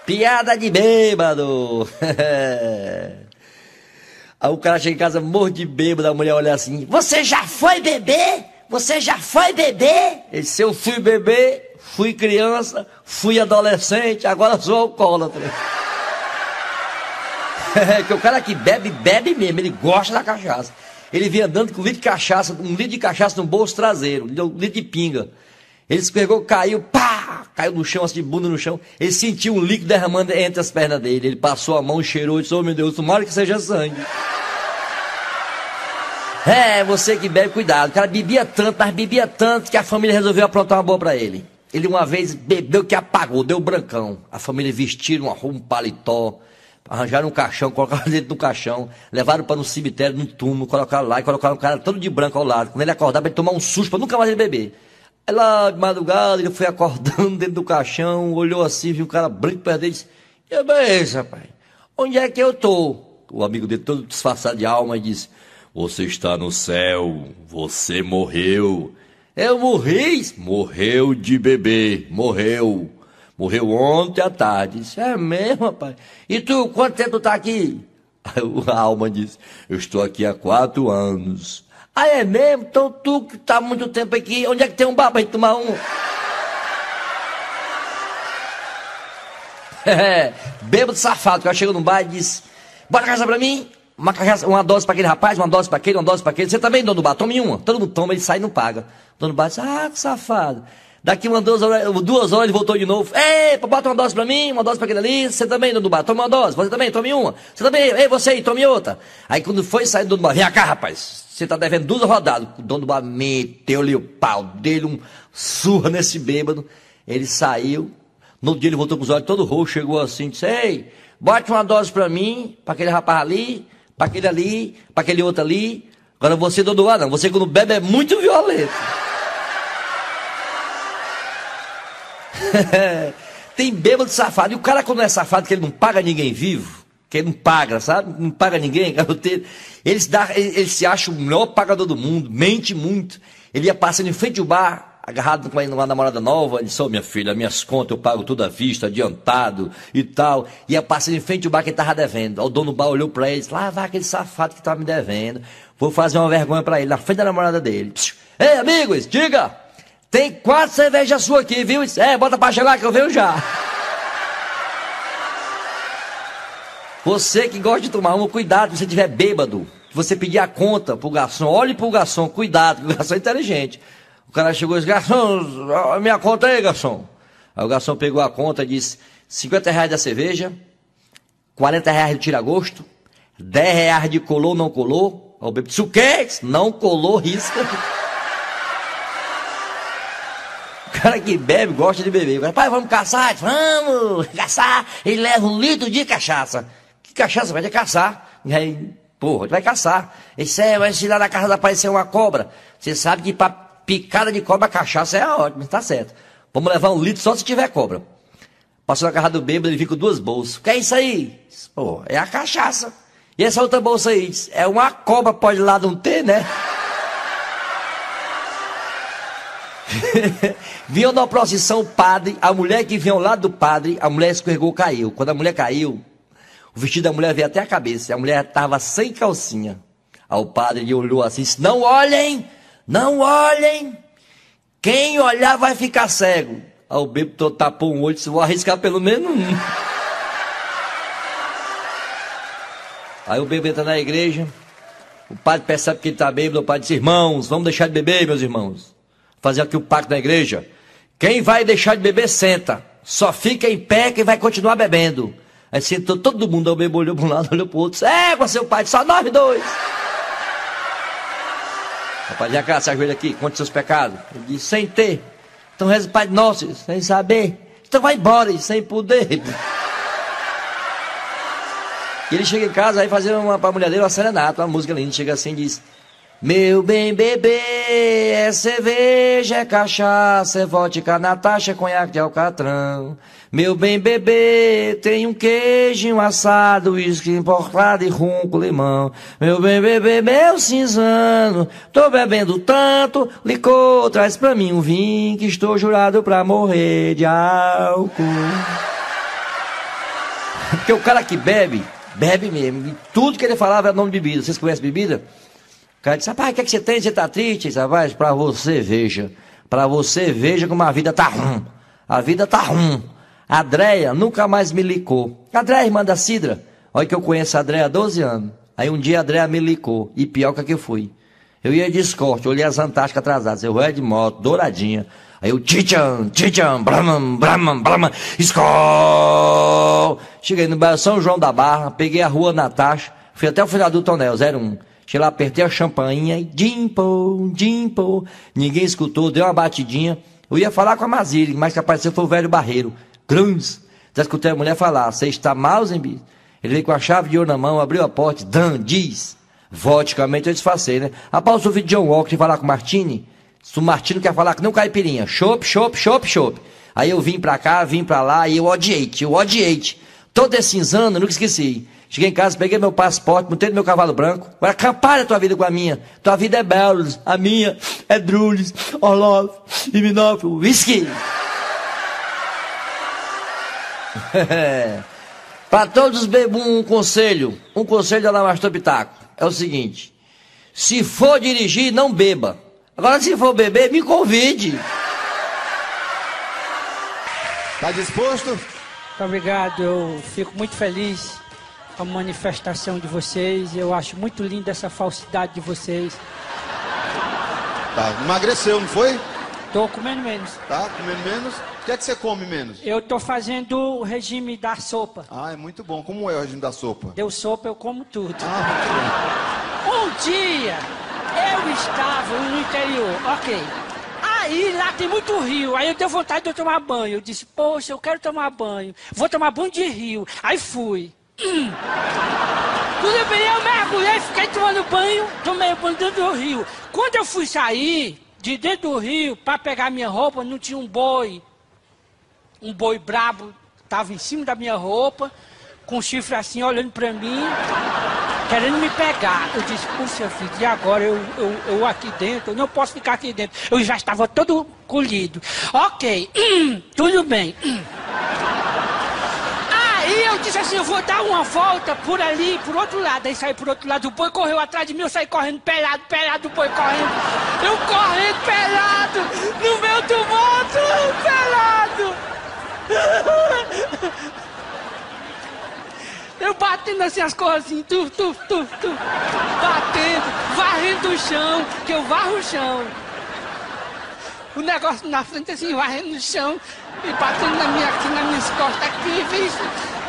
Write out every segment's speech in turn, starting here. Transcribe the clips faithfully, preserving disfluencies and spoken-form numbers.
Piada de bêbado. Aí o cara chega em casa morto de bêbado, a mulher olha assim: você já foi beber? Você já foi beber? Ele disse: eu fui beber, fui criança, fui adolescente, agora sou alcoólatra. É que o cara que bebe, bebe mesmo, ele gosta da cachaça. Ele vinha andando com um litro de cachaça, um litro de cachaça no bolso traseiro, um litro de pinga. Ele escorregou, caiu, pá, caiu no chão, assim, de bunda no chão. Ele sentiu um líquido derramando entre as pernas dele. Ele passou a mão, cheirou e disse: oh meu Deus, tomara que seja sangue. É, você que bebe, cuidado. O cara bebia tanto, mas bebia tanto que a família resolveu aprontar uma boa pra ele. Ele uma vez bebeu que apagou, deu brancão. A família vestiram um paletó, arranjaram um caixão, colocaram dentro do caixão, levaram para um cemitério, num túmulo, colocaram lá e colocaram o cara todo de branco ao lado. Quando ele acordava, ele tomava um susto para nunca mais ele beber. Aí lá de madrugada, ele foi acordando dentro do caixão, olhou assim, viu o cara branco perto dele e disse: que beleza, rapaz, onde é que eu tô? O amigo dele, todo disfarçado de alma, disse: você está no céu, você morreu. Eu morri? Morreu de beber, morreu. Morreu ontem à tarde. Disse: é mesmo, rapaz? E tu, quanto tempo tu tá aqui? Aí a alma disse: eu estou aqui há quatro anos. Ah, é mesmo? Então tu que tá há muito tempo aqui, onde é que tem um bar pra gente tomar um? É, bêbado safado, que ela chega num bar e diz: bora cachaça pra mim? Uma, cachaça, uma dose pra aquele rapaz, uma dose pra aquele, uma dose pra aquele. Você também, dono do bar? Tome uma. Todo mundo toma, ele sai e não paga. O dono do bar diz: ah, que safado. Daqui uma duas horas, duas horas ele voltou de novo. Ei, bota uma dose pra mim, uma dose pra aquele ali. Você também, dono do bar, toma uma dose. Você também, tome uma. Você também, ei, você aí, tome outra. Aí quando foi sair do dono do bar: vem cá, rapaz, você tá devendo duas rodadas. O dono do bar meteu-lhe o pau, dele um surra nesse bêbado. Ele saiu. No outro dia ele voltou com os olhos todo roxo, chegou assim, disse: ei, bote uma dose pra mim, pra aquele rapaz ali, pra aquele ali, pra aquele outro ali. Agora você, dono do bar, não. Você quando bebe é muito violento. Tem bêbado safado. E o cara, quando é safado, que ele não paga ninguém vivo, que ele não paga, sabe? Não paga ninguém, garoteiro. Ele se, dá, ele, ele se acha o melhor pagador do mundo, mente muito. Ele ia passando em frente ao bar, agarrado com uma namorada nova. Ele disse: ô, minha filha, minhas contas eu pago tudo à vista, adiantado e tal. Ia passando em frente ao bar que ele estava devendo. O dono do bar olhou para ele e disse: lá vai aquele safado que estava me devendo. Vou fazer uma vergonha para ele, na frente da namorada dele. Psiu. Ei, amigos, diga! Tem quatro cervejas suas aqui, viu? É, bota pra chegar que eu venho já. Você que gosta de tomar uma, cuidado, se você estiver bêbado, você pedir a conta pro garçom, olhe pro garçom, cuidado, que o garçom é inteligente. O cara chegou e disse: garçom, a minha conta aí, garçom. Aí o garçom pegou a conta e disse: cinquenta reais da cerveja, quarenta reais do tira-gosto, dez reais de colou, não colou. Aí o bêbado disse: o quê? Não colou, risca. O cara que bebe, gosta de beber. Pai, vamos caçar? Vamos caçar. Ele leva um litro de cachaça. Que cachaça? Vai ter caçar. E aí, porra, vai caçar. Ele disse: é, mas se lá na casa da aparecer uma cobra, você sabe que pra picada de cobra, a cachaça é ótima, tá certo. Vamos levar um litro só se tiver cobra. Passou na casa do bêbado, ele fica com duas bolsas. O que é isso aí? Pô, é a cachaça. E essa outra bolsa aí? É uma cobra, pode lá não ter, né? Vinha na procissão o padre, a mulher que vinha ao lado do padre, a mulher escorregou, caiu. Quando a mulher caiu, o vestido da mulher veio até a cabeça, a mulher estava sem calcinha. Aí o padre olhou assim, disse: não olhem, não olhem, quem olhar vai ficar cego. Aí o bêbado tapou um olho e disse: vou arriscar pelo menos um. Aí o bêbado entra na igreja, o padre percebe que ele está bêbado, o padre diz: irmãos, vamos deixar de beber, meus irmãos. Fazer aqui o pacto na igreja. Quem vai deixar de beber, senta. Só fica em pé quem vai continuar bebendo. Aí sentou todo mundo, o bebê olhou para um lado, olhou para o outro. É, com seu pai, só nós dois. O pai, vem cá, se ajoelha aqui, conte seus pecados. Ele disse: sem ter. Então reza o Pai Nosso, sem saber. Então vai embora, sem poder. E ele chega em casa, aí fazendo uma, para a mulher dele uma serenata, uma música linda. Chega assim e diz: meu bem bebê, é cerveja, é cachaça, é vodka, Natasha, é conhaque de alcatrão. Meu bem bebê, tem um queijo, um assado, uísque importado e rum com limão. Meu bem bebê, meu cinzano, tô bebendo tanto licor, traz pra mim um vinho que estou jurado pra morrer de álcool. Porque o cara que bebe, bebe mesmo. E tudo que ele falava era nome de bebida. Vocês conhecem bebida? O cara disse, rapaz, o que, é que você tem? Você tá triste? Disse, rapaz, pra você veja. Pra você veja como a vida tá ruim. A vida tá ruim. A Adréia nunca mais me licou. A Adréia, irmã da Cidra. Olha que eu conheço a Adréia há doze anos. Aí um dia a Adréia me licou. E pior que eu fui. Eu ia de escorte, olhei as Antárticas atrasadas. Eu ia de moto, douradinha. Aí eu, tcham, tcham, bramam, bramam, bramam, escol. Cheguei no bairro São João da Barra, peguei a rua Natasha, fui até o final do tonel, zero um. Cheguei lá, apertei a champainha e dimpo, dimpo. Ninguém escutou, deu uma batidinha. Eu ia falar com a Mazile, mas que apareceu foi o velho Barreiro. Grunz. Já escutei a mulher falar, você está mal, Zembi? Ele veio com a chave de ouro na mão, abriu a porta, dan, diz. Vodicamente eu disfarcei, né? Após o vídeo de John Walker falar com o Martini, se o Martini quer falar que não caipirinha, chopp, chopp, chopp, chopp. Aí eu vim pra cá, vim pra lá e eu odiei-te, eu odiei-te. Todo esse cinzano, nunca esqueci. Cheguei em casa, peguei meu passaporte, montei no meu cavalo branco. Agora compara a tua vida com a minha. Tua vida é Belos, a minha é Drulis, Orlov, Iminófilo, whisky. Para todos os bebês, um conselho, um conselho da Adamastor Pitaco, é o seguinte, se for dirigir, não beba. Agora se for beber, me convide. Tá disposto? Muito obrigado, eu fico muito feliz com a manifestação de vocês, eu acho muito linda essa falsidade de vocês. Tá, emagreceu, não foi? Tô comendo menos. Tá, comendo menos? O que é que você come menos? Eu tô fazendo o regime da sopa. Ah, é muito bom. Como é o regime da sopa? Deu sopa, eu como tudo. Ah, muito Um dia, eu estava no interior, ok. Aí lá tem muito rio, aí eu dei vontade de eu tomar banho. Eu disse, poxa, eu quero tomar banho. Vou tomar banho de rio. Aí fui. Hum. Tudo bem, eu mergulhei, fiquei tomando banho, tomei banho dentro do rio. Quando eu fui sair de dentro do rio para pegar minha roupa, não tinha um boi. Um boi brabo estava em cima da minha roupa, com um chifre assim, olhando para mim, querendo me pegar. Eu disse, puxa vida, e agora eu, eu, eu aqui dentro? Eu não posso ficar aqui dentro. Eu já estava todo colhido. Ok, hum, tudo bem. Hum. Aí eu disse assim, eu vou dar uma volta por ali, por outro lado. Aí saí por outro lado, o boi correu atrás de mim, eu saí correndo pelado, pelado, o boi correndo. Eu correndo pelado, no meio do mato, pelado. Eu batendo assim as coisas assim, tu, tu, tu, tu, batendo, varrendo o chão, que eu varro o chão. O negócio na frente assim, varrendo no chão e batendo na minha, aqui nas minhas costas, aqui, visto.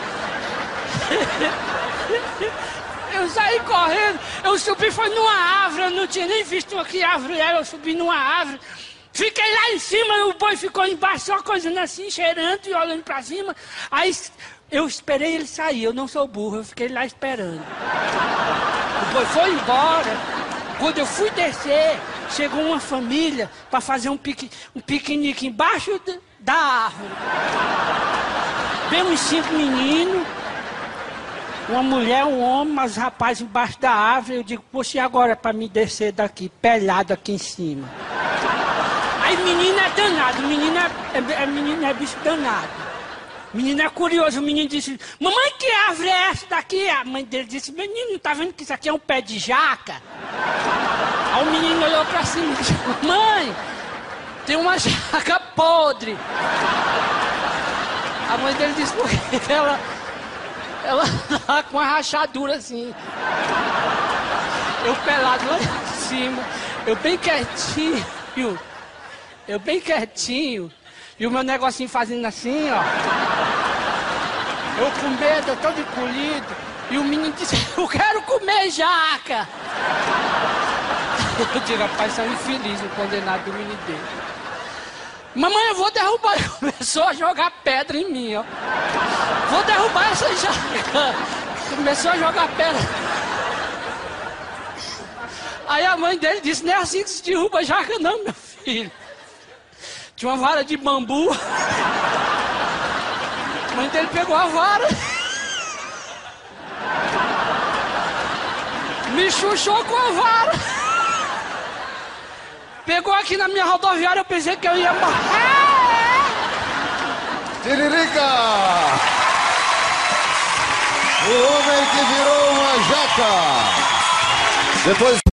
Eu saí correndo, eu subi, foi numa árvore, eu não tinha nem visto que árvore era, eu subi numa árvore. Fiquei lá em cima, o boi ficou embaixo, só coisando assim, cheirando e olhando pra cima. Aí eu esperei ele sair, eu não sou burro, eu fiquei lá esperando. O boi foi embora. Quando eu fui descer, chegou uma família para fazer um, pique, um piquenique embaixo de, da árvore. Veio uns cinco meninos, uma mulher, um homem, mas os rapazes embaixo da árvore. Eu digo, poxa, e agora para me descer daqui, pelado aqui em cima? Aí menino é danado, menino é, é, menino é bicho danado. Menino é curioso, o menino disse, mamãe, que árvore é essa daqui? A mãe dele disse, menino, tá vendo que isso aqui é um pé de jaca? Aí o menino olhou pra cima e disse, mãe, tem uma jaca podre. A mãe dele disse, porque ela, ela tá com uma rachadura assim. Eu pelado lá em cima, eu bem quietinho. Eu bem quietinho, e o meu negocinho fazendo assim, ó. Eu com medo, eu todo encolhido, e o menino disse, eu quero comer jaca. Eu digo, rapaz, são infeliz, o condenado do menino dele. Mamãe, eu vou derrubar. Ele começou a jogar pedra em mim, ó. Vou derrubar essa jaca. Começou a jogar pedra. Aí a mãe dele disse, não é assim que se derruba jaca não, meu filho. Tinha uma vara de bambu. A mãe dele pegou a vara. Me chuchou com a vara. Pegou aqui na minha rodoviária, eu pensei que eu ia morrer. Tiririca! O homem que virou uma jaca. Depois